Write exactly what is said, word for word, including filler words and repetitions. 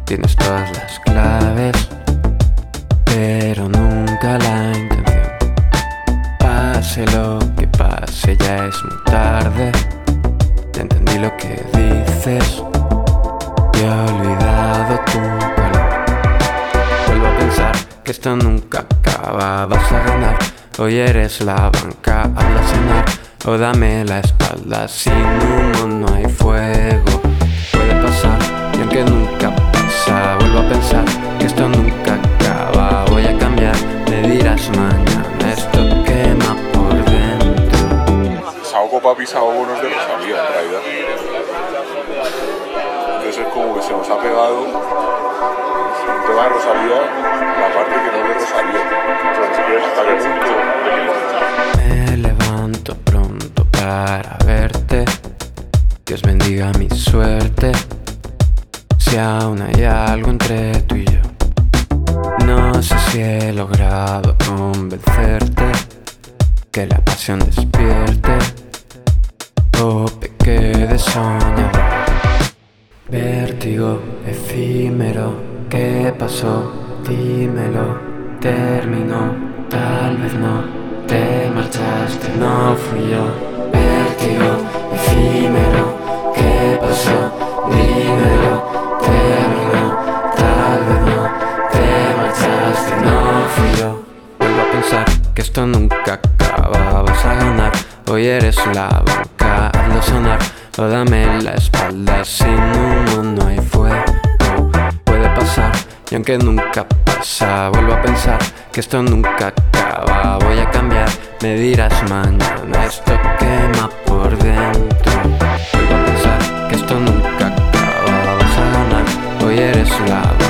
Tienes todas las claves, pero nunca la intención. Pase lo que pase, ya es muy tarde. Ya entendí lo que dices y he olvidado tu calor. Vuelvo a pensar que esto nunca acaba. Vas a ganar, hoy eres la banca. Hazla sonar o dame la espalda. Sin humo no hay fuego. Puede pasar y aunque nunca pasa, vuelvo a pensar que esto nunca acaba. Voy a cambiar, me dirás mañana. Esto quema por dentro. Saoco Papi Saoco no es de Rosalía en realidad. Entonces es como que se nos ha pegado el tema de Rosalía, la parte que no es de Rosalía. Entonces quieres hasta qué punto. Me levanto pronto para verte. Dios bendiga mi suerte. Si aún hay algo entre tú y yo. No sé si he logrado convencerte que la pasión despierte o pequé de soñador. Vértigo efímero, ¿qué pasó? Dímelo, terminó, tal vez no. Te marchaste, no fui yo. Vértigo efímero, ¿qué pasó? Dímelo, terminó, tal vez no. Te marchaste, no fui yo. Vuelvo a pensar que esto nunca acaba. Vas a ganar, hoy eres la banca. Hazlo sonar o dame la espalda. Sin humo no hay fuego. Puede pasar y aunque nunca pasa, vuelvo a pensar que esto nunca acaba. Voy a cambiar, me dirás mañana. Esto quema por dentro. Vuelvo a pensar que esto nunca acaba. Vas a ganar, hoy eres la banca.